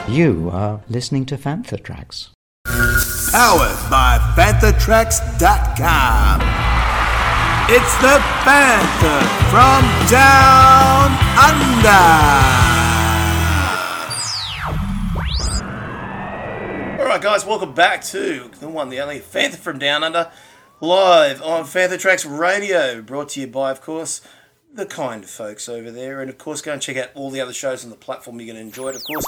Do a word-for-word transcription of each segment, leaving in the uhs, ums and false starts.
You are listening to Fantha Tracks. Powered by Fantha Tracks dot com. It's the Fantha from Down Under. Alright guys, welcome back to the one, the only Fantha from Down Under, live on Fantha Tracks Radio, brought to you by, of course, the kind folks over there. And of course, go and check out all the other shows on the platform. You're going to enjoy it, of course.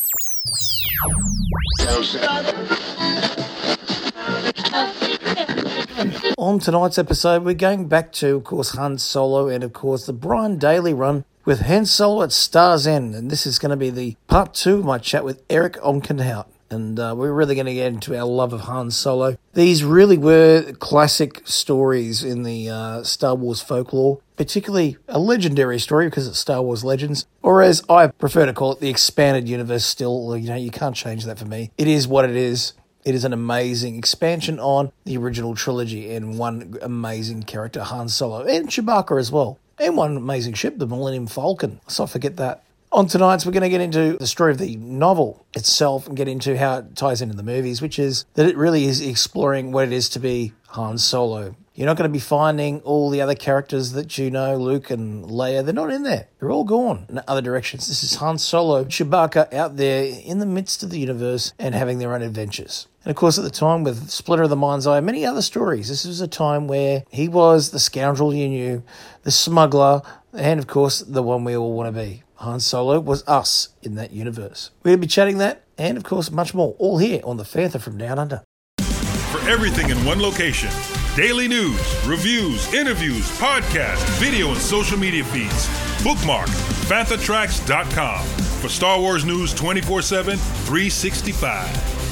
On tonight's episode, we're going back to, of course, Han Solo and, of course, the Brian Daly run with Han Solo at Star's End. And this is going to be the part two of my chat with Eric Onkenhout. And uh, we're really going to get into our love of Han Solo. These really were classic stories in the uh, Star Wars folklore, particularly a legendary story because it's Star Wars Legends, or as I prefer to call it, the expanded universe still. You know, you can't change that for me. It is what it is. It is an amazing expansion on the original trilogy and one amazing character, Han Solo, and Chewbacca as well. And one amazing ship, the Millennium Falcon. So I forget that. On tonight's, we're going to get into the story of the novel itself and get into how it ties into the movies, which is that it really is exploring what it is to be Han Solo. You're not going to be finding all the other characters that you know, Luke and Leia. They're not in there. They're all gone in other directions. This is Han Solo, Chewbacca out there in the midst of the universe and having their own adventures. And of course, at the time with Splinter of the Mind's Eye, many other stories, this was a time where he was the scoundrel you knew, the smuggler, and of course, the one we all want to be. Han Solo was us in that universe. We're going to be chatting that and, of course, much more, all here on the Fantha from Down Under. For everything in one location, daily news, reviews, interviews, podcasts, video and social media feeds, bookmark Fantha Tracks dot com for Star Wars news twenty-four seven, three sixty-five.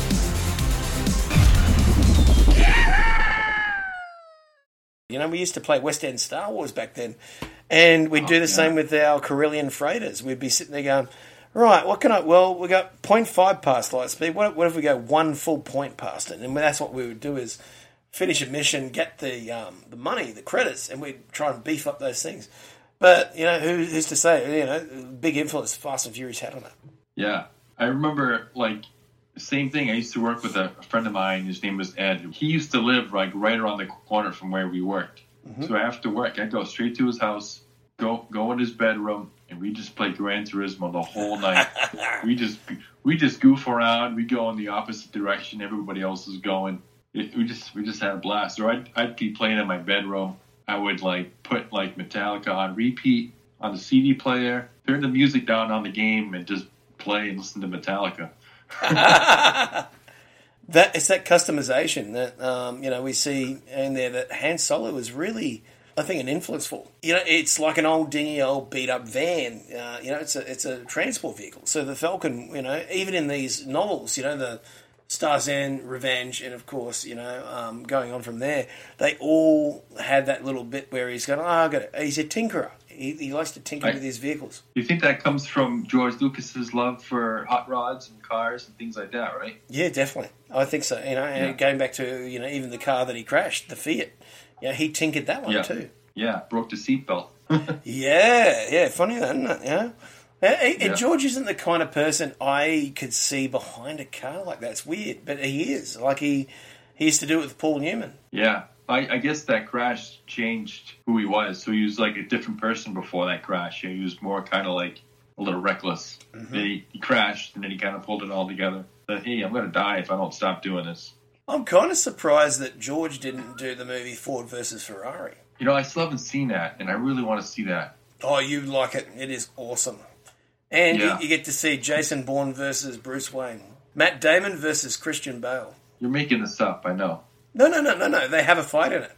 You know, we used to play West End Star Wars back then, and we'd oh, do the yeah. same with our Corellian freighters. We'd be sitting there going, right, what can I... Well, we got zero point five past light speed. What, what if we go one full point past it? And that's what we would do is finish a mission, get the um, the money, the credits, and we'd try and beef up those things. But, you know, who, who's to say? You know, big influence Fast and Furious had on it. Yeah. I remember, like... Same thing. I used to work with a friend of mine. His name was Ed. He used to live like right around the corner from where we worked. Mm-hmm. So after work, I'd go straight to his house, go go in his bedroom, and we just play Gran Turismo the whole night. we just we just goof around. We go in the opposite direction everybody else is going. It, we just we just had a blast. Or I'd I'd be playing in my bedroom. I would like put like Metallica on repeat on the C D player, turn the music down on the game, and just play and listen to Metallica. that it's that customization that um, you know we see in there that Han Solo is really, I think, an influence for. You know, it's like an old dingy, old beat up van. Uh, you know, it's a it's a transport vehicle. So the Falcon, you know, even in these novels, you know, the Star's End, Revenge, and of course, you know, um, going on from there, they all had that little bit where he's going, oh, I got it. He's a tinkerer. He, he likes to tinker I, with his vehicles. You think that comes from George Lucas's love for hot rods and cars and things like that, right? Yeah, definitely. I think so. You know, and yeah. going back to, you know, even the car that he crashed, the Fiat, you know, he tinkered that one yeah. too. Yeah, broke the seatbelt. yeah, yeah, funny that, isn't it? You know? And yeah. George isn't the kind of person I could see behind a car like that. It's weird, but he is. Like he, he used to do it with Paul Newman. Yeah. I, I guess that crash changed who he was. So he was like a different person before that crash. He was more kind of like a little reckless. Mm-hmm. Then he, he crashed, and then he kind of pulled it all together. But, hey, I'm going to die if I don't stop doing this. I'm kind of surprised that George didn't do the movie Ford versus Ferrari. You know, I still haven't seen that, and I really want to see that. Oh, you like it. It is awesome. And yeah. you, you get to see Jason Bourne versus Bruce Wayne. Matt Damon versus Christian Bale. You're making this up, I know. No, no, no, no, no. They have a fight in it.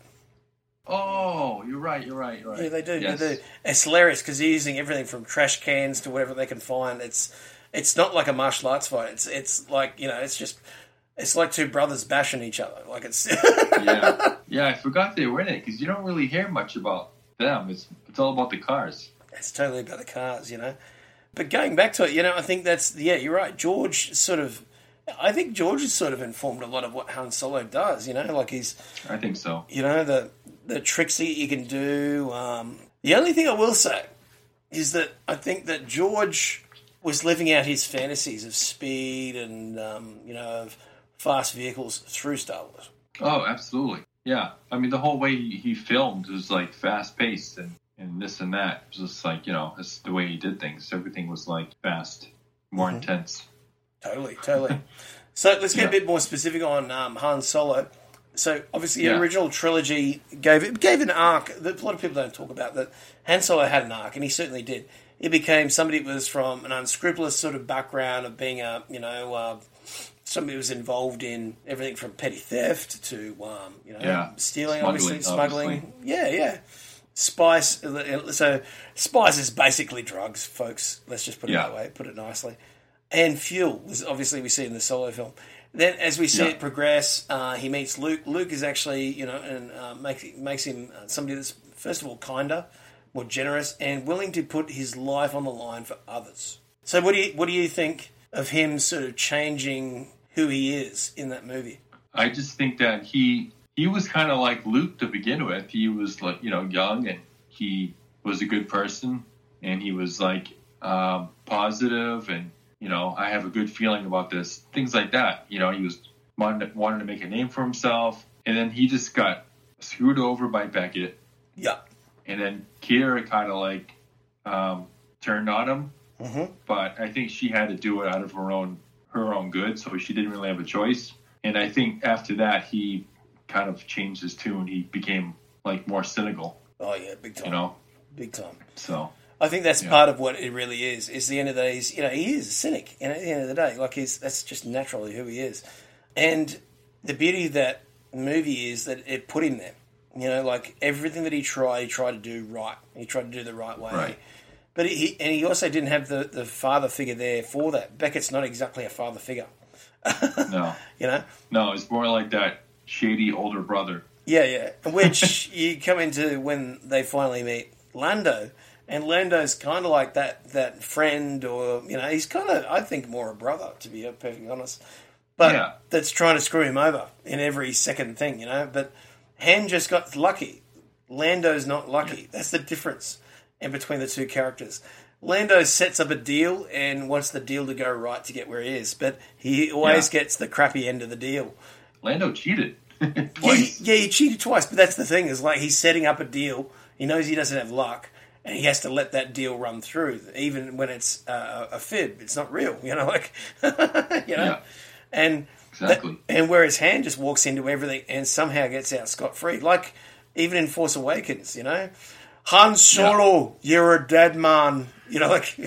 Oh, you're right, you're right, you're right. Yeah, they do, yes. they do. It's hilarious because they're using everything from trash cans to whatever they can find. It's it's not like a martial arts fight. It's it's like, you know, it's just, it's like two brothers bashing each other. Like it's... yeah, yeah, I forgot they were in it because you don't really hear much about them. It's It's all about the cars. It's totally about the cars, you know. But going back to it, you know, I think that's, yeah, you're right. George sort of... I think George has sort of informed a lot of what Han Solo does, you know, like he's... I think so. You know, the the tricks that you can do. Um, the only thing I will say is that I think that George was living out his fantasies of speed and, um, you know, of fast vehicles through Star Wars. Oh, absolutely. Yeah. I mean, the whole way he, he filmed was like fast paced and, and this and that. It was just like, you know, that's the way he did things. Everything was like fast, more mm-hmm. intense. Totally, totally. So let's get yeah. a bit more specific on um, Han Solo. So obviously the yeah. original trilogy gave gave an arc that a lot of people don't talk about, that Han Solo had an arc, and he certainly did. He became somebody that was from an unscrupulous sort of background of being a, you know, uh, somebody who was involved in everything from petty theft to, um, you know, yeah. stealing, smuggling, obviously, smuggling. Obviously. Yeah, yeah. Spice. So spice is basically drugs, folks. Let's just put it yeah. that way, put it nicely. And fuel, was obviously we see in the Solo film. Then, as we see yeah. it progress, uh, he meets Luke. Luke is actually, you know, and uh, makes makes him somebody that's first of all kinder, more generous, and willing to put his life on the line for others. So, what do you what do you think of him sort of changing who he is in that movie? I just think that he he was kind of like Luke to begin with. He was like, you know, young, and he was a good person, and he was like um, positive and. You know, I have a good feeling about this. Things like that. You know, he was wanted to, wanted to make a name for himself. And then he just got screwed over by Beckett. Yeah. And then Kira kind of like um, turned on him. Mm-hmm. But I think she had to do it out of her own her own good. So she didn't really have a choice. And I think after that, he kind of changed his tune. He became like more cynical. Oh, yeah, big time. You know? Big time. So... I think that's yeah. part of what it really is. Is the end of the day, you know, he is a cynic. And at the end of the day, like he's that's just naturally who he is. And the beauty of that movie is that it put him there. You know, like everything that he tried, he tried to do right. He tried to do the right way. Right. But he and he also didn't have the, the father figure there for that. Beckett's not exactly a father figure. No. You know? No, it's more like that shady older brother. Yeah, yeah. Which you come into when they finally meet Lando. And Lando's kind of like that that friend, or, you know, he's kind of, I think, more a brother, to be perfectly honest. But yeah. that's trying to screw him over in every second thing, you know. But Han just got lucky. Lando's not lucky. Yeah. That's the difference in between the two characters. Lando sets up a deal and wants the deal to go right to get where he is, but he always yeah. gets the crappy end of the deal. Lando cheated twice. Yeah, yeah, he cheated twice, but that's the thing, is like he's setting up a deal. He knows he doesn't have luck. And he has to let that deal run through, even when it's uh, a fib. It's not real, you know, like, you know. Yeah, and exactly. That, and whereas Han just walks into everything and somehow gets out scot-free. Like, even in Force Awakens, you know. Han Solo, yeah. You're a dead man. You know, like.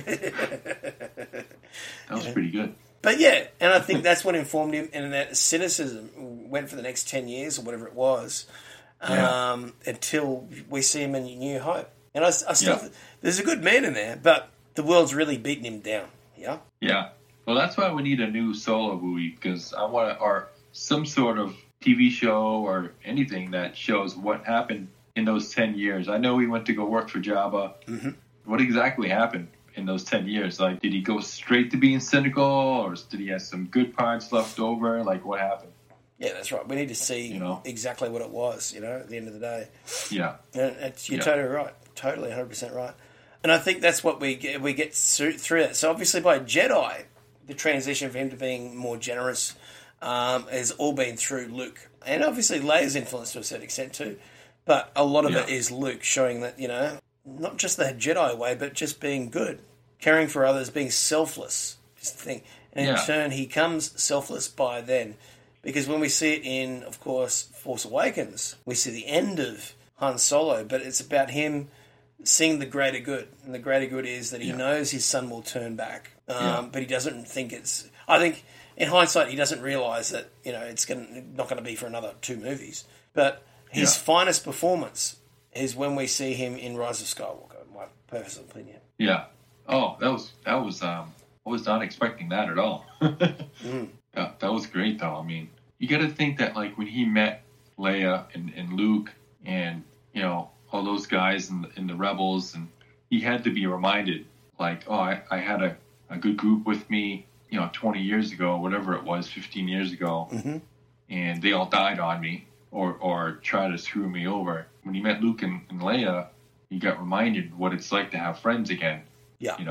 That was pretty good. But yeah, and I think that's what informed him, and that cynicism went for the next ten years or whatever it was, yeah. um, until we see him in New Hope. And I, I still, yeah. there's a good man in there, but the world's really beating him down. Yeah. Yeah. Well, that's why we need a new Solo movie, because I want to, or some sort of T V show or anything that shows what happened in those ten years. I know he went to go work for Jabba. Mm-hmm. What exactly happened in those ten years? Like, did he go straight to being cynical, or did he have some good parts left over? Like, what happened? Yeah, that's right. We need to see you know? exactly what it was, you know, at the end of the day. Yeah. And it's, you're yeah. totally right. Totally, one hundred percent right. And I think that's what we get, we get through, through it. So obviously by Jedi, the transition of him to being more generous um, has all been through Luke. And obviously Leia's influence to a certain extent too. But a lot of yeah. it is Luke showing that, you know, not just the Jedi way, but just being good. Caring for others, being selfless is the thing. And in yeah. turn, he comes selfless by then. Because when we see it in, of course, Force Awakens, we see the end of Han Solo, but it's about him seeing the greater good. And the greater good is that he yeah. knows his son will turn back. Um, yeah. But he doesn't think it's... I think, in hindsight, he doesn't realise that, you know, it's gonna, not going to be for another two movies. But his yeah. finest performance is when we see him in Rise of Skywalker, in my personal opinion. Yeah. Oh, that was... that was. Um, I was not expecting that at all. mm. Yeah, that was great, though. I mean, you got to think that, like, when he met Leia and, and Luke and, you know, all those guys in the, in the Rebels, and he had to be reminded, like, oh, I, I had a, a good group with me, you know, twenty years ago, whatever it was, fifteen years ago, mm-hmm. and they all died on me or, or tried to screw me over. When he met Luke and, and Leia, he got reminded what it's like to have friends again. Yeah. You know?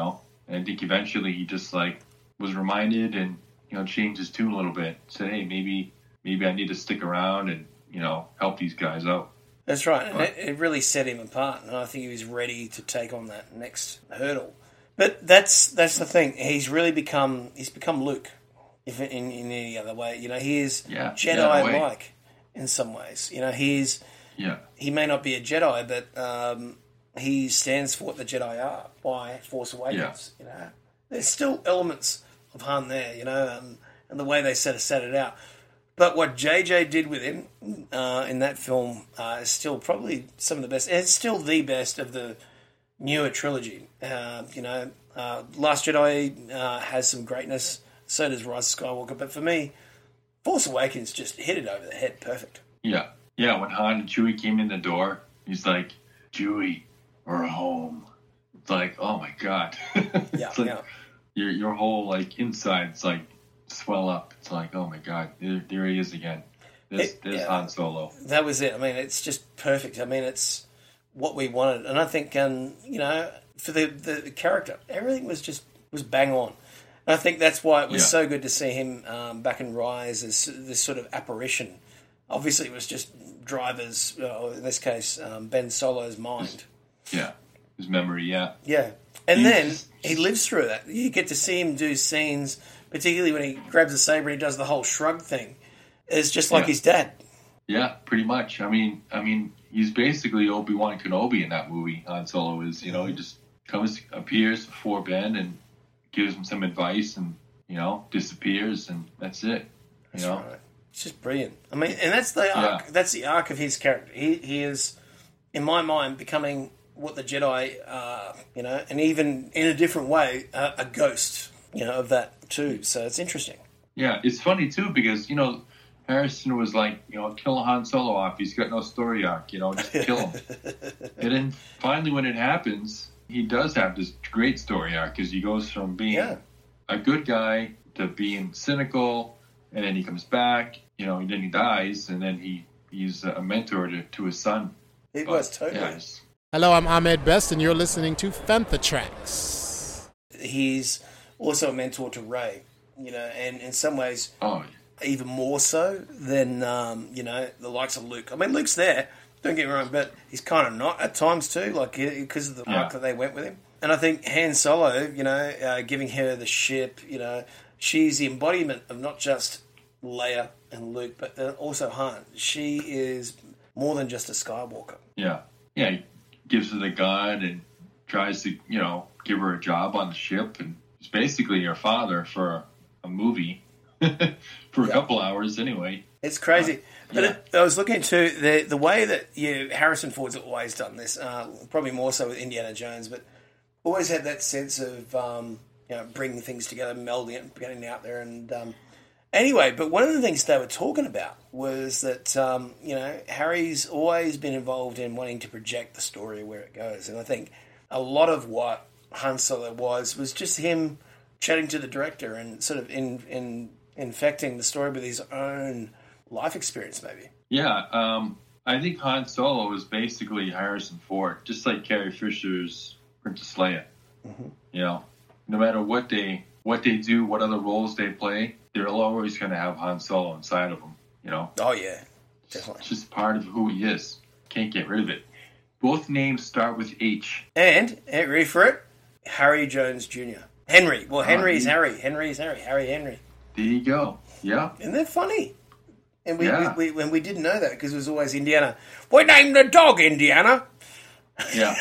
And I think eventually he just like was reminded and, you know, changed his tune a little bit. Said, hey, maybe maybe I need to stick around and, you know, help these guys out. That's right. And it, it really set him apart. And I think he was ready to take on that next hurdle. But that's that's the thing. He's really become he's become Luke, if in, in any other way. You know, he is yeah, Jedi-like in some ways. You know, he's yeah. he may not be a Jedi, but um, he stands for what the Jedi are by Force Awakens. Yeah. You know, there's still elements of Han there. You know, um, and the way they set set it out. But what J J did with him uh, in that film uh, is still probably some of the best. And it's still the best of the newer trilogy. Uh, you know, uh, Last Jedi uh, has some greatness. So does Rise of Skywalker. But for me, Force Awakens just hit it over the head. Perfect. Yeah. Yeah, when Han and Chewie came in the door, he's like, Chewie, we're home. It's like, oh my God. Yeah, it's like yeah. Your, your whole, like, insides, like, swell up. It's like, oh my God, there, there he is again. There's, It- there's yeah. Han Solo. That was it. I mean, it's just perfect. I mean, it's what we wanted. And I think, um, you know, for the, the character, everything was just was bang on. And I think that's why it was Yeah. so good to see him um, back in Rise as this sort of apparition. Obviously, it was just Driver's, uh, in this case, um, Ben Solo's mind. Yeah, his memory, yeah. Yeah. And He's then just- he lives through that. You get to see him do scenes, particularly when he grabs a saber and he does the whole shrug thing. It's just like Yeah. his dad. Yeah, pretty much. I mean, I mean, he's basically Obi-Wan Kenobi in that movie. Han Solo is, you know, he just comes, appears before Ben and gives him some advice, and you know, disappears, and that's it. You That's know, right. It's just brilliant. I mean, and that's the arc. Yeah. That's the arc of his character. He he is, in my mind, becoming what the Jedi are. You know, and even in a different way, a, a ghost. You know, of that too. So it's interesting. yeah. It's funny too because you know, Harrison was like, you know, kill Han Solo off. He's got no story arc. You know, just kill him. And then finally, when it happens, he does have this great story arc because he goes from being Yeah. a good guy to being cynical, and then he comes back. You know, and then he dies, and then he he's a mentor to, to his son. It But, was totally. yeah, it's- Hello, I'm Ahmed Best, and you're listening to Fantha Tracks. He's also a mentor to Rey. You know, and in some ways, oh, even more so than um, you know the likes of Luke. I mean, Luke's there. Don't get me wrong, but he's kind of not at times too, like because of the Yeah. arc that they went with him. And I think Han Solo, you know, uh, giving her the ship, you know, she's the embodiment of not just Leia and Luke, but then also Han. She is more than just a Skywalker. yeah, yeah. He gives her the gun and tries to, you know, give her a job on the ship, and he's basically her father for a movie for a Yeah. couple hours anyway. It's crazy. But yeah. it, I was looking to the the way that you Harrison Ford's always done this, uh, probably more so with Indiana Jones, but always had that sense of um, you know bringing things together, melding it, getting out there. And um, anyway, but one of the things they were talking about was that um, you know Harry's always been involved in wanting to project the story where it goes, and I think a lot of what Han Solo was was just him chatting to the director and sort of in in infecting the story with his own life experience, maybe. Yeah, um, I think Han Solo is basically Harrison Ford, just like Carrie Fisher's Princess Leia. Mm-hmm. You know, no matter what they what they do, what other roles they play, they're always going to have Han Solo inside of them. You know, Oh yeah, definitely. it's just part of who he is. Can't get rid of it. Both names start with H. And eh, ready for it? Harry Jones Junior Henry. Well, Henry is he- Harry. Henry is Harry. Harry Henry. There you go. Yeah, And they're funny. And we, Yeah. we, we, and we didn't know that because it was always Indiana. We named the dog Indiana. yeah.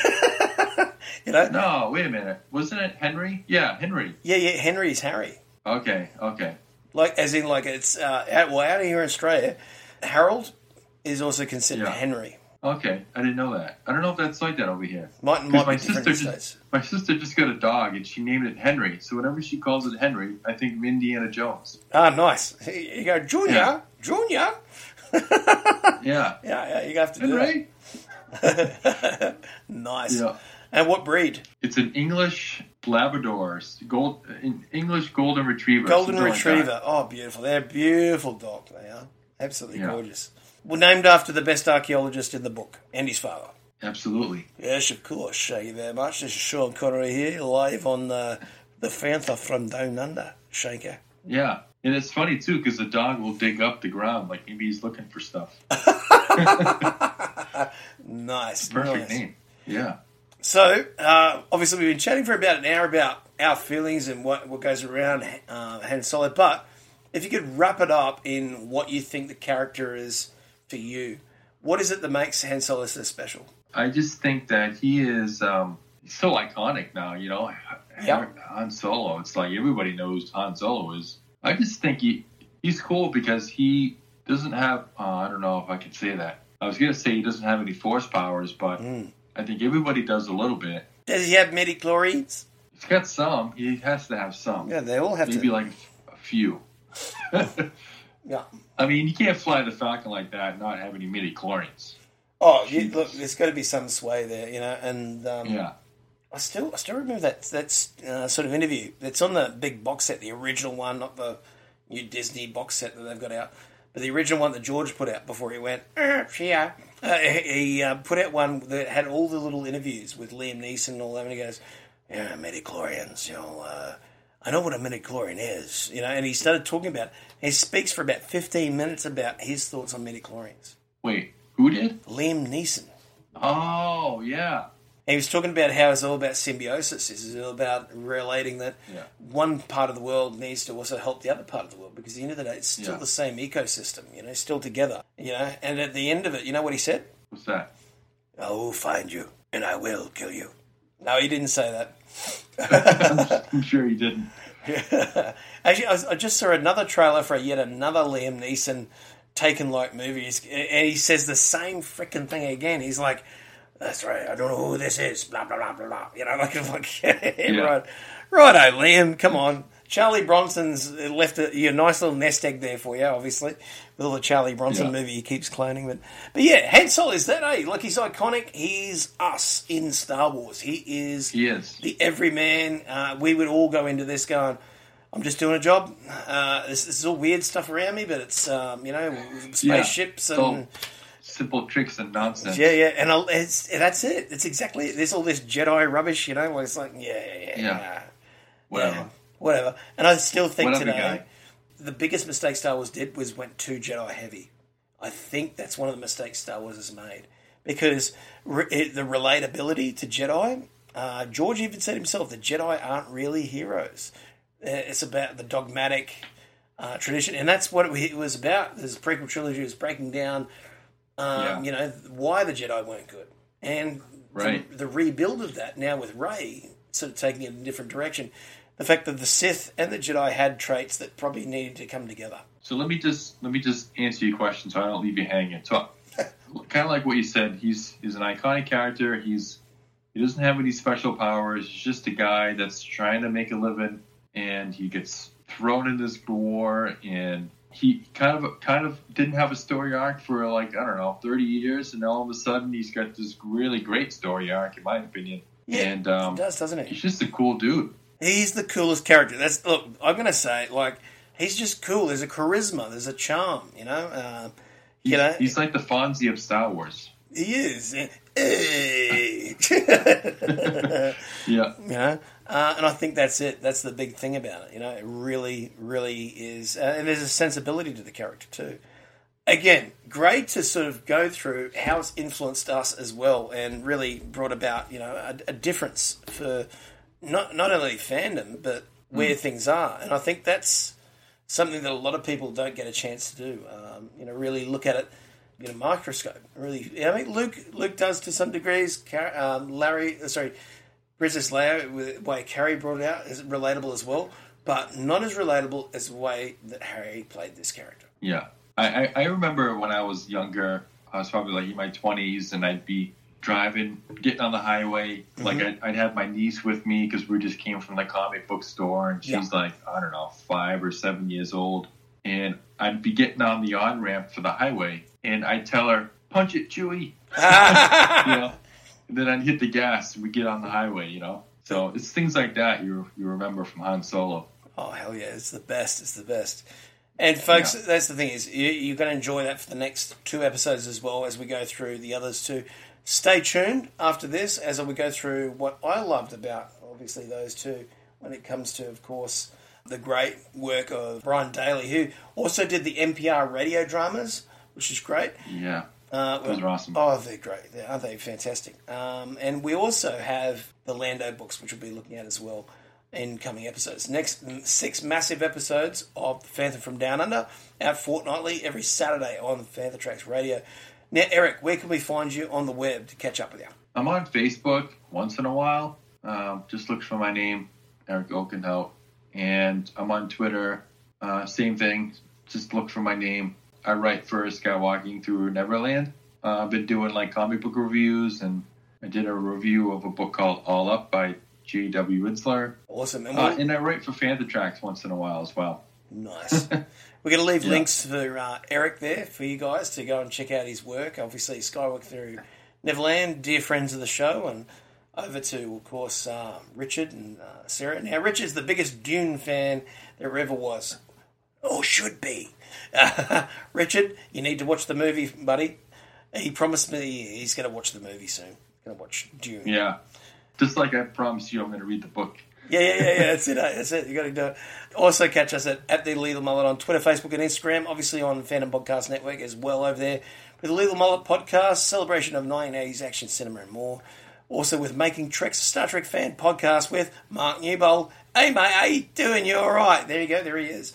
You know? No, wait a minute. Wasn't it Henry? Yeah, Henry. Yeah, yeah. Henry's Harry. Okay, okay. Like, as in, like it's uh, out, well, out of here in Australia, Harold is also considered Yeah. Henry. Okay, I didn't know that. I don't know if that's like that over here. Might, 'Cause might my be different sister in just states. my sister just got a dog and she named it Henry. So whenever she calls it Henry, I think of Indiana Jones. Ah, nice. You go, Junior, Yeah. Junior. Yeah, Yeah, yeah. You have to do Henry. that. Nice. Yeah, And what breed? it's an English Labrador, gold, an English Golden Retriever, Golden something like that. Retriever. Oh, beautiful. They're a beautiful dog. They are. Absolutely Yeah. gorgeous. Well, named after the best archaeologist in the book and his father. Absolutely. Yes, of course. Thank you very much. This is Sean Connery here, live on uh, The Fantha from Down Under, Shaker. Yeah. And it's funny, too, because the dog will dig up the ground like maybe he's looking for stuff. Nice. Perfect nice. name. Yeah. So, uh, obviously, we've been chatting for about an hour about our feelings and what, what goes around uh, Han Solo. But if you could wrap it up in what you think the character is for you, what is it that makes Han Solo so special? I just think that he is um, so iconic now, you know. Yep. Han Solo. It's like everybody knows Han Solo is. I just think he he's cool because he doesn't have, uh, I don't know if I can say that. I was going to say he doesn't have any force powers, but mm. I think everybody does a little bit. Does he have midi-chlorians? He's got some. He has to have some. Yeah, they all have Maybe to. Maybe like a few. Yeah. I mean, you can't fly the Falcon like that and not have any midi-chlorians. Oh, you, look, there's got to be some sway there, you know, and um, yeah. I still, I still remember that that uh, sort of interview. It's on the big box set, the original one, not the new Disney box set that they've got out, but the original one that George put out before he went. Uh, yeah, uh, he uh, put out one that had all the little interviews with Liam Neeson and all that, and he goes, "Yeah, midichlorians, you know, uh, I know what a midichlorian is, you know." And he started talking about. He speaks for about fifteen minutes about his thoughts on midichlorians. Wait, who did? Liam Neeson. Oh, yeah. He was talking about how it's all about symbiosis. It's all about relating that yeah. one part of the world needs to also help the other part of the world, because at the end of the day, it's still yeah. the same ecosystem, you know, still together, you know. And at the end of it, you know what he said? What's that? I will find you, and I will kill you. No, he didn't say that. I'm sure he didn't. Actually, I, was, I just saw another trailer for yet another Liam Neeson Taken like movie, and he says the same freaking thing again. He's like, "That's right, I don't know who this is, blah, blah, blah, blah, blah." You know, like, like yeah, yeah. right. Righto, Liam, come on. Charlie Bronson's left a, a nice little nest egg there for you, obviously, with all the Charlie Bronson yeah. movie he keeps cloning. But, but yeah, Han Solo is that, eh? Like, he's iconic. He's us in Star Wars. He is, he is. the everyman. Uh, we would all go into this going, I'm just doing a job. Uh, this, this is all weird stuff around me, but it's, um, you know, spaceships yeah. and... simple tricks and nonsense. Yeah, yeah, and I'll, it's, that's it. It's exactly it. There's all this Jedi rubbish, you know, where it's like, yeah, yeah, yeah. yeah. Whatever. Yeah, whatever. And I still think whatever, today, guy. the biggest mistake Star Wars did was went too Jedi heavy. I think that's one of the mistakes Star Wars has made. Because re- it, the relatability to Jedi, uh, George even said himself, the Jedi aren't really heroes. It's about the dogmatic uh, tradition. And that's what it was about. This prequel trilogy was breaking down, um, yeah. you know, why the Jedi weren't good. And right. the, the rebuild of that now with Rey sort of taking it in a different direction. The fact that the Sith and the Jedi had traits that probably needed to come together. So let me just let me just answer your question so I don't leave you hanging. So kind of like what you said, he's he's an iconic character. He's he doesn't have any special powers. He's just a guy that's trying to make a living, and he gets thrown in this war, and he kind of kind of didn't have a story arc for like I don't know thirty years, and all of a sudden he's got this really great story arc, in my opinion. Yeah, and um, he does, doesn't he? He's just a cool dude. He's the coolest character. That's look. I'm gonna say like he's just cool. There's a charisma. There's a charm. You know. Uh, he's, you know. He's like the Fonzie of Star Wars. He is. Hey. yeah. You know. Uh, and I think that's it. That's the big thing about it. You know, it really, really is. Uh, and there's a sensibility to the character too. Again, great to sort of go through how it's influenced us as well, and really brought about you know a, a difference for. Not not only fandom, but where mm. things are. And I think that's something that a lot of people don't get a chance to do. Um, you know, really look at it in a microscope. Really, I mean, Luke Luke does to some degrees. Um, Larry, sorry, Princess Leia, the way Carrie brought it out, is relatable as well, but not as relatable as the way that Harry played this character. Yeah. I, I, I remember when I was younger, I was probably like in my twenties, and I'd be driving, getting on the highway, mm-hmm. like I'd, I'd have my niece with me because we just came from the comic book store, and she's yeah. like, I don't know, five or seven years old, and I'd be getting on the on-ramp for the highway, and I'd tell her, punch it, Chewie, you know, and then I'd hit the gas, and we get on the highway, you know, so it's things like that you you remember from Han Solo. Oh, hell yeah, it's the best, it's the best. And folks, yeah. that's the thing is, you, you're going to enjoy that for the next two episodes as well as we go through the others too. Stay tuned after this as we go through what I loved about, obviously, those two when it comes to, of course, the great work of Brian Daly, who also did the N P R radio dramas, which is great. Yeah, uh, those are awesome. Oh, they're great. Aren't they fantastic? Um, and we also have the Lando books, which we'll be looking at as well in coming episodes. Next six massive episodes of Phantom from Down Under, out fortnightly every Saturday on Panther Tracks Radio. Now, Eric, where can we find you on the web to catch up with you? I'm on Facebook once in a while. Um, just look for my name, Eric Okenhout. And I'm on Twitter. Uh, same thing. Just look for my name. I write for Skywalking Through Neverland. Uh, I've been doing like comic book reviews, and I did a review of a book called All Up by J W Rinsler. Awesome. And, uh, and I write for Panther Tracks once in a while as well. Nice. We're going to leave yeah. links for uh, Eric there for you guys to go and check out his work. Obviously, Skywalk Through Neverland, dear friends of the show, and over to, of course, uh, Richard and uh, Sarah. Now, Richard's the biggest Dune fan there ever was, or should be. Uh, Richard, you need to watch the movie, buddy. He promised me he's going to watch the movie soon. He's going to watch Dune. Yeah. Just like I promised you, I'm going to read the book. Yeah, yeah, yeah, yeah. That's it. eh? That's it. You got to do it. Also, catch us at, at the Lethal Mullet on Twitter, Facebook, and Instagram. Obviously on Phantom Podcast Network as well over there with the Lethal Mullet podcast, celebration of nineteen eighties action cinema and more. Also with Making Treks, a Star Trek fan podcast with Mark Newbold. Hey, mate, how you doing? You all right? There you go. There he is.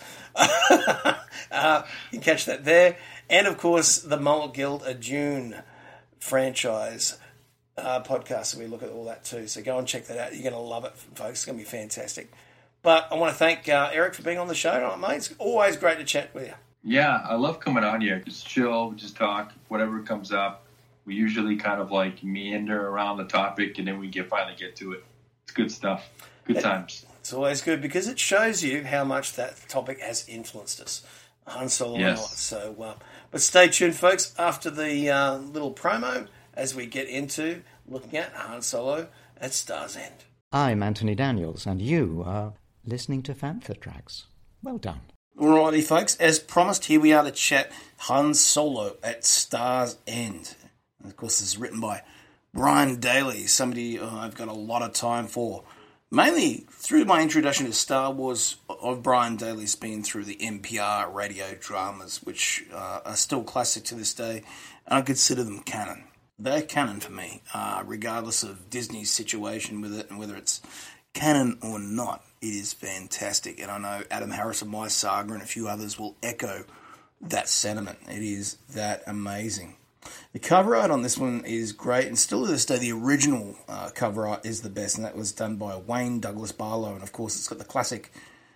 uh, you can catch that there. And, of course, the Mullet Guild, a Dune franchise uh, podcast. So we look at all that too. So go and check that out. You're going to love it, folks. It's going to be fantastic. But I want to thank uh, Eric for being on the show tonight, mate. It's always great to chat with you. Yeah, I love coming on here. Just chill, just talk, whatever comes up. We usually kind of like meander around the topic, and then we get finally get to it. It's good stuff. Good times. It's always good because it shows you how much that topic has influenced us. Han Solo yes. or not. So, uh, but stay tuned, folks, after the uh, little promo as we get into looking at Han Solo at Star's End. I'm Anthony Daniels, and you are listening to Panther Tracks. Well done. Alrighty, folks. As promised, here we are to chat Han Solo at Star's End. And of course, this is written by Brian Daly, somebody uh, I've got a lot of time for. Mainly through my introduction to Star Wars of Brian Daly's been through the N P R radio dramas, which uh, are still classic to this day, and I consider them canon. They're canon for me, uh, regardless of Disney's situation with it and whether it's canon or not. It is fantastic, and I know Adam Harris of My Saga and a few others will echo that sentiment. It is that amazing. The cover art on this one is great, and still to this day, the original uh, cover art is the best, and that was done by Wayne Douglas Barlow. And of course, it's got the classic,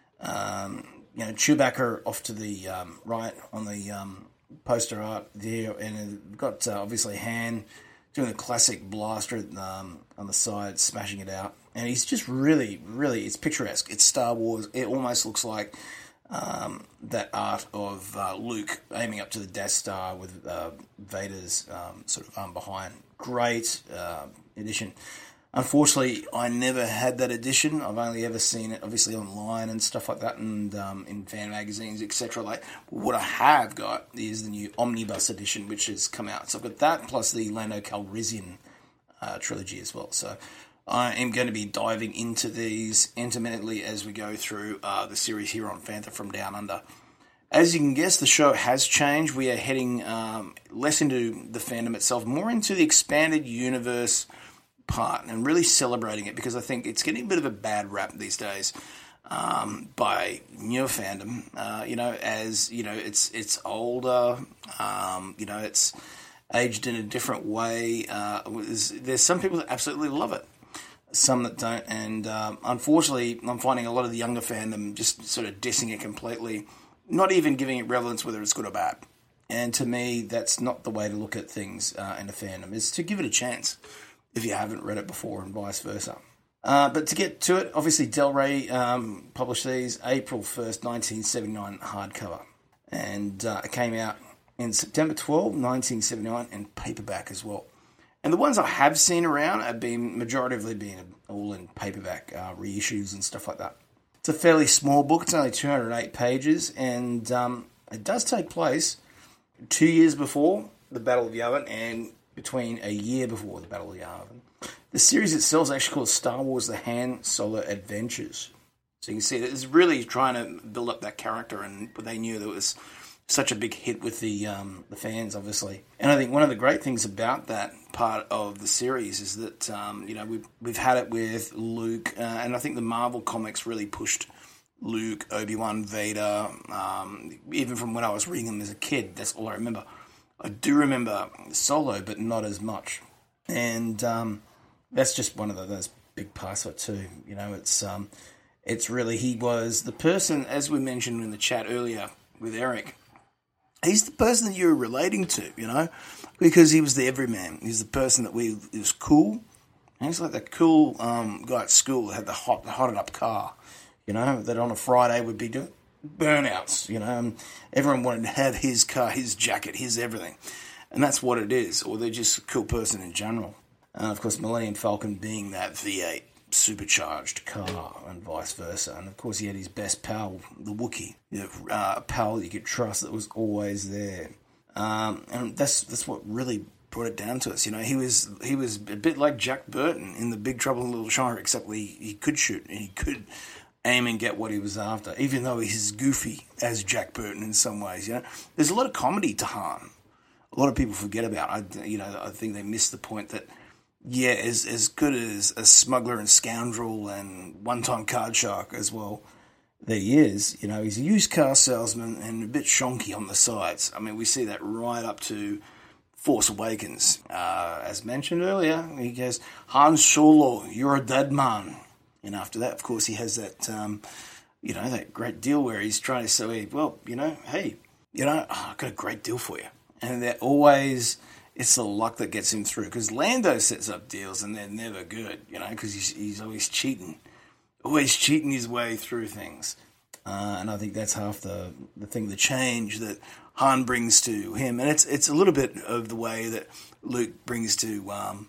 um, you know, Chewbacca off to the um, right on the um, poster art there, and it's got uh, obviously Han doing the classic blaster um, on the side, smashing it out, and he's just really, really, it's picturesque. It's Star Wars. It almost looks like Um, that art of uh, Luke aiming up to the Death Star with uh, Vader's um, sort of arm behind. Great uh, edition. Unfortunately, I never had that edition. I've only ever seen it, obviously, online and stuff like that, and um, in fan magazines, et cetera. Like, what I have got is the new Omnibus edition, which has come out. So I've got that, plus the Lando Calrissian uh, trilogy as well. So I am going to be diving into these intermittently as we go through uh, the series here on Panther from Down Under. As you can guess, the show has changed. We are heading um, less into the fandom itself, more into the expanded universe part, and really celebrating it, because I think it's getting a bit of a bad rap these days um, by newer fandom. Uh, you know, as you know, it's it's older. Um, you know, it's aged in a different way. Uh, there's, there's some people that absolutely love it, some that don't, and um, unfortunately, I'm finding a lot of the younger fandom just sort of dissing it completely, not even giving it relevance whether it's good or bad. And to me, that's not the way to look at things uh, in a fandom, is to give it a chance if you haven't read it before, and vice versa. Uh, but to get to it, obviously Del Rey um, published these April first, nineteen seventy-nine hardcover, and uh, it came out in September twelfth, nineteen seventy-nine, and paperback as well. And the ones I have seen around have been, majoritively been all in paperback uh, reissues and stuff like that. It's a fairly small book. It's only two hundred eight pages, and um, it does take place two years before the Battle of Yavin and between a year before the Battle of Yavin. The series itself is actually called Star Wars The Han Solo Adventures. So you can see that it's really trying to build up that character, and they knew there was such a big hit with the um, the fans, obviously. And I think one of the great things about that part of the series is that um, you know we've we've had it with Luke, uh, and I think the Marvel comics really pushed Luke, Obi-Wan, Vader. Um, even from when I was reading them as a kid, that's all I remember. I do remember Solo, but not as much. And um, that's just one of the, those big parts of it too. You know, it's um, it's really, he was the person, as we mentioned in the chat earlier with Eric, he's the person that you're relating to, you know, because he was the everyman. He's the person that we, he was cool. And he's like that cool um, guy at school that had the hot, hotted up car, you know, that on a Friday would be doing burnouts, you know, and everyone wanted to have his car, his jacket, his everything. And that's what it is, or they're just a cool person in general. Uh, of course, Millennium Falcon being that V eight supercharged car and vice versa. And of course, he had his best pal, the Wookiee, you know, uh, a pal that you could trust that was always there. Um, and that's that's what really brought it down to us. You know, he was he was a bit like Jack Burton in The Big Trouble in Little China, except he, he could shoot and he could aim and get what he was after, even though he's goofy as Jack Burton in some ways. You know, there's a lot of comedy to Han. A lot of people forget about. I, you know, I think they miss the point that, yeah, as as good as a smuggler and scoundrel and one-time card shark as well, there he is. You know, he's a used car salesman and a bit shonky on the sides. I mean, we see that right up to Force Awakens. Uh, as mentioned earlier, he goes, Han Solo, you're a dead man. And after that, of course, he has that, um, you know, that great deal where he's trying to say, well, you know, hey, you know, oh, I've got a great deal for you. And they're always, it's the luck that gets him through. Because Lando sets up deals and they're never good, you know, because he's, he's always cheating. Always cheating his way through things. Uh, and I think that's half the, the thing, the change that Han brings to him. And it's it's a little bit of the way that Luke brings to um,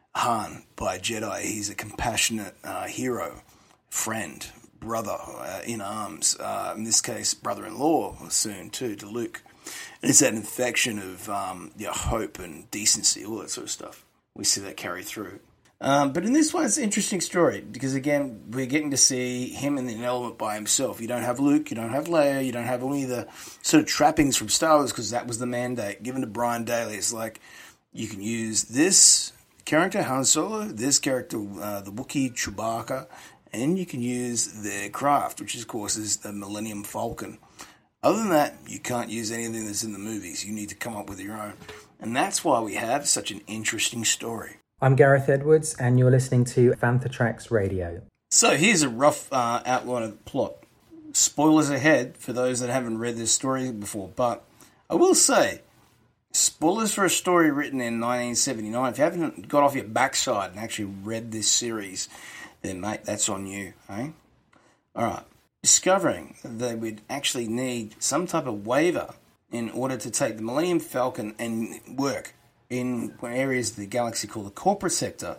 Han by Jedi. He's a compassionate uh, hero, friend, brother uh, in arms. Uh, in this case, brother-in-law soon too to Luke. And it's that infection of um, yeah, hope and decency, all that sort of stuff. We see that carry through. Um, but in this one, it's an interesting story because, again, we're getting to see him in an element by himself. You don't have Luke, you don't have Leia, you don't have any of the sort of trappings from Star Wars because that was the mandate given to Brian Daley. It's like you can use this character, Han Solo, this character, uh, the Wookiee, Chewbacca, and you can use their craft, which, of course, is the Millennium Falcon. Other than that, you can't use anything that's in the movies. You need to come up with your own. And that's why we have such an interesting story. I'm Gareth Edwards, and you're listening to Fantha Tracks Radio. So here's a rough uh, outline of the plot. Spoilers ahead for those that haven't read this story before, but I will say, spoilers for a story written in nineteen seventy-nine. If you haven't got off your backside and actually read this series, then, mate, that's on you, eh? All right. Discovering that they would actually need some type of waiver in order to take the Millennium Falcon and work in areas of the galaxy called the corporate sector.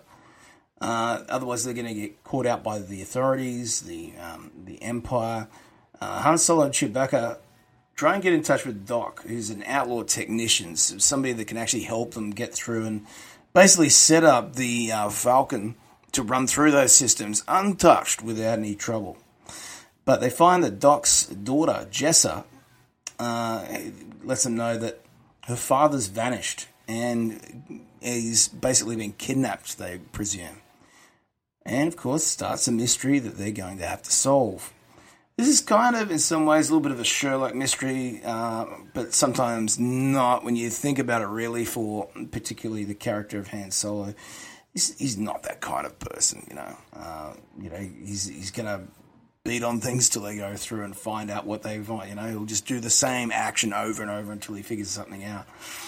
Uh, otherwise, they're going to get caught out by the authorities, the um, the Empire. Uh, Han Solo and Chewbacca try and get in touch with Doc, who's an outlaw technician, so somebody that can actually help them get through and basically set up the uh, Falcon to run through those systems untouched without any trouble. But they find that Doc's daughter, Jessa, uh, lets them know that her father's vanished and he's basically been kidnapped, they presume. And, of course, starts a mystery that they're going to have to solve. This is kind of, in some ways, a little bit of a Sherlock mystery, uh, but sometimes not when you think about it really for particularly the character of Han Solo. He's, he's not that kind of person, you know. Uh, you know, he's he's going to beat on things till they go through and find out what they want. You know, he'll just do the same action over and over until he figures something out.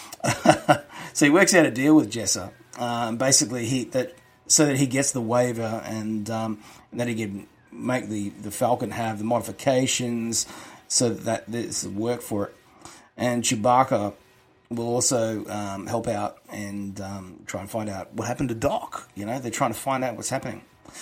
So he works out a deal with Jessa, um, basically he that so that he gets the waiver and um, that he can make the, the Falcon have the modifications so that there's work for it. And Chewbacca will also um, help out and um, try and find out what happened to Doc. You know, they're trying to find out what's happening.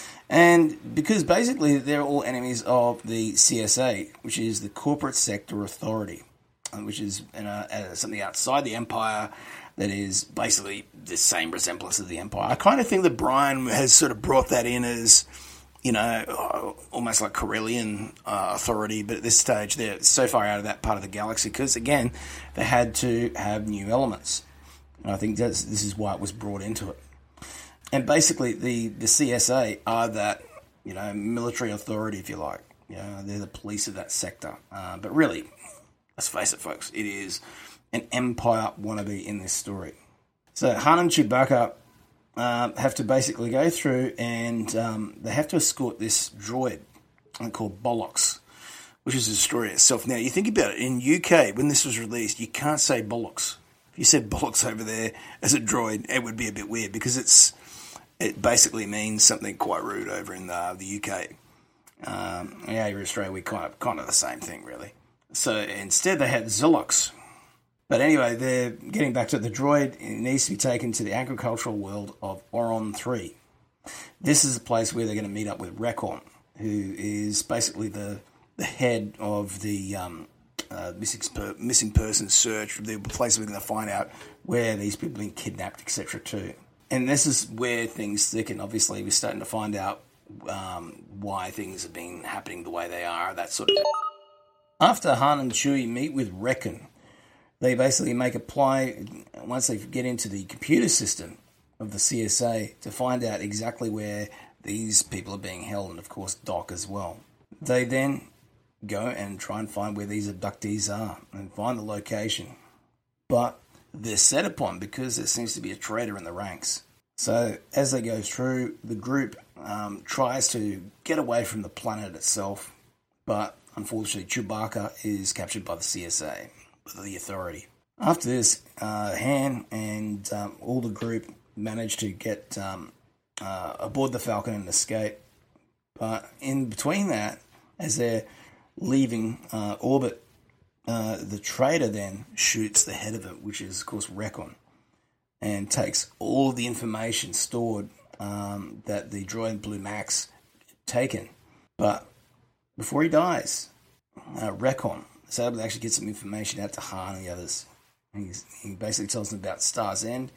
And because basically they're all enemies of the C S A, which is the Corporate Sector Authority, which is you know, uh, something outside the Empire that is basically the same resemblance of the Empire. I kind of think that Brian has sort of brought that in as you know, almost like Corellian uh, authority, but at this stage they're so far out of that part of the galaxy because, again, they had to have new elements. And I think that's, this is why it was brought into it. And basically the, the C S A are that, you know, military authority, if you like. You know, they're the police of that sector. Uh, but really, let's face it, folks, it is an Empire wannabe in this story. So Han and Chewbacca uh, have to basically go through and um, they have to escort this droid called Bollocks, which is a story itself. Now, you think about it, in U K, when this was released, you can't say Bollocks. If you said Bollocks over there as a droid, it would be a bit weird because it's it basically means something quite rude over in the, the U K. Um, yeah, here in Australia, we kind of kind of the same thing, really. So instead, they had Zillox. But anyway, they're getting back to the droid. It needs to be taken to the agricultural world of Oron three. This is the place where they're going to meet up with Rekon, who is basically the the head of the um, uh, missing, per- missing persons search, the place we're going to find out where these people have been kidnapped, et cetera too. And this is where things thicken. Obviously, we're starting to find out um, why things have been happening the way they are, that sort of thing. After Han and Chewie meet with Rekon, they basically make a play, once they get into the computer system of the C S A, to find out exactly where these people are being held, and of course Doc as well. They then go and try and find where these abductees are and find the location. But they're set upon because there seems to be a traitor in the ranks. So as they go through, the group um, tries to get away from the planet itself, but unfortunately Chewbacca is captured by the C S A, the authority. After this, uh, Han and um, all the group manage to get um, uh, aboard the Falcon and escape. But in between that, as they're leaving uh, orbit, uh, the traitor then shoots the head of it, which is, of course, Rekon, and takes all of the information stored um, that the droid Blue Max taken. But before he dies, uh, Rekon is able to actually get some information out to Han and the others. He's, he basically tells them about Star's End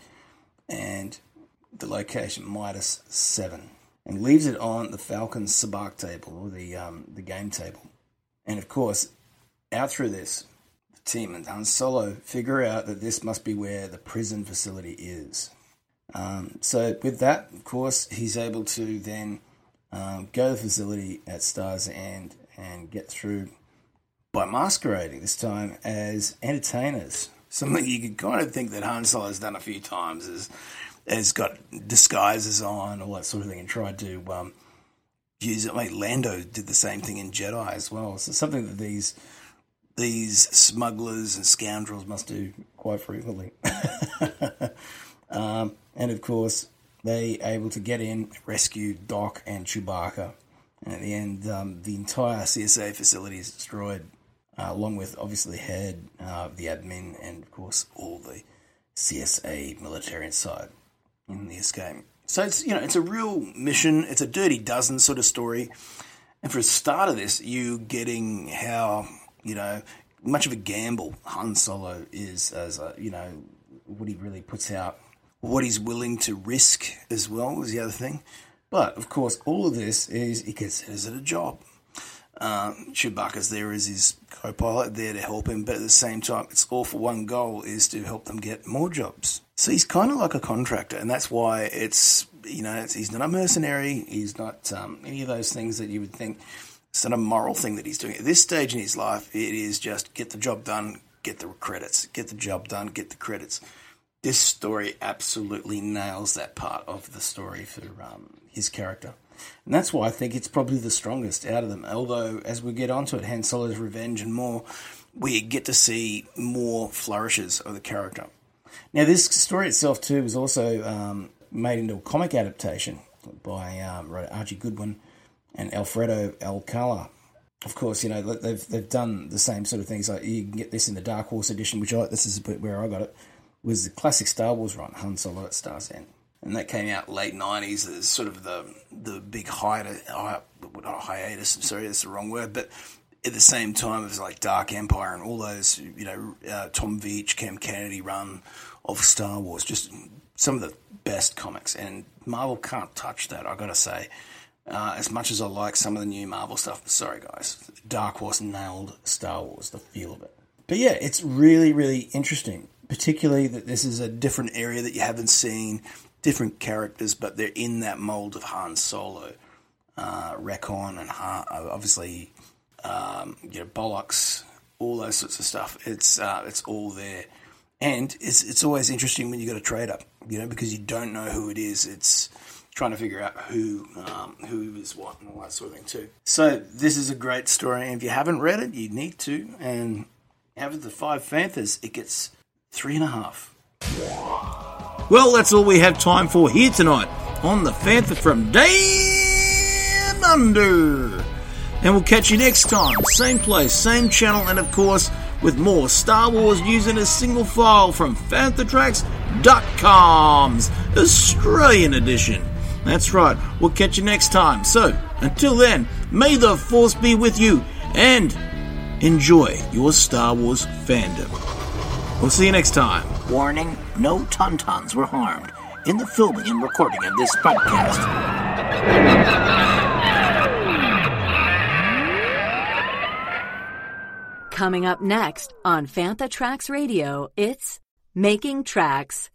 and the location Midas seven, and leaves it on the Falcon's Sabacc table, or the um, the game table. And of course, out through this, the team and Han Solo figure out that this must be where the prison facility is. Um, so with that, of course, he's able to then um, go to the facility at Star's End and get through by masquerading this time as entertainers. Something you could kind of think that Han Solo has done a few times, is has got disguises on, all that sort of thing, and tried to um, use it. I mean, Lando did the same thing in Jedi as well. So something that these these smugglers and scoundrels must do quite frequently. um, and of course, they able to get in, rescue Doc and Chewbacca, and at the end, um, the entire C S A facility is destroyed. Uh, along with, obviously, head, uh, the admin, and, of course, all the C S A military inside in the escape. So, it's, you know, it's a real mission. It's a Dirty Dozen sort of story. And for a start of this, you getting how, you know, much of a gamble Han Solo is as, a, you know, what he really puts out, what he's willing to risk as well is the other thing. But, of course, all of this is, he considers it a job. Um, Chewbacca's there as his co-pilot, there to help him, but at the same time, it's all for one goal, is to help them get more jobs. So he's kind of like a contractor, and that's why it's, you know, it's, he's not a mercenary, he's not um, any of those things that you would think. It's not a moral thing that he's doing. At this stage in his life, it is just get the job done, get the credits, get the job done, get the credits. This story absolutely nails that part of the story for um, his character. And that's why I think it's probably the strongest out of them. Although, as we get onto it, Han Solo's Revenge and more, we get to see more flourishes of the character. Now, this story itself, too, was also um, made into a comic adaptation by um, Archie Goodwin and Alfredo Alcala. Of course, you know, they've they've done the same sort of things. Like, you can get this in the Dark Horse edition, which I, this is where I got it, was the classic Star Wars run, Han Solo at Star's End. And that came out late nineties as sort of the the big hiatus, hiatus, I'm sorry, that's the wrong word, but at the same time it was like Dark Empire and all those, you know, uh, Tom Veitch, Cam Kennedy run of Star Wars, just some of the best comics. And Marvel can't touch that, I've got to say. Uh, as much as I like some of the new Marvel stuff, sorry guys, Dark Horse nailed Star Wars, the feel of it. But yeah, it's really, really interesting, particularly that this is a different area that you haven't seen, different characters, but they're in that mold of Han Solo, uh, Recon, and Han, obviously, um, you know, Bollocks, all those sorts of stuff. It's uh, it's all there, and it's it's always interesting when you got a trade up, you know, because you don't know who it is. It's trying to figure out who um, who is what and all that sort of thing too. So this is a great story, and if you haven't read it, you need to. And out of the five Fanthas, it gets three and a half. Well, that's all we have time for here tonight on the Fantha from Down Under. And we'll catch you next time, same place, same channel, and of course, with more Star Wars news in a single file from Fantha Tracks dot com's Australian edition. That's right, we'll catch you next time. So, until then, may the Force be with you, and enjoy your Star Wars fandom. We'll see you next time. Warning, no Tauntauns were harmed in the filming and recording of this podcast. Coming up next on Fantha Tracks Radio, it's Making Tracks.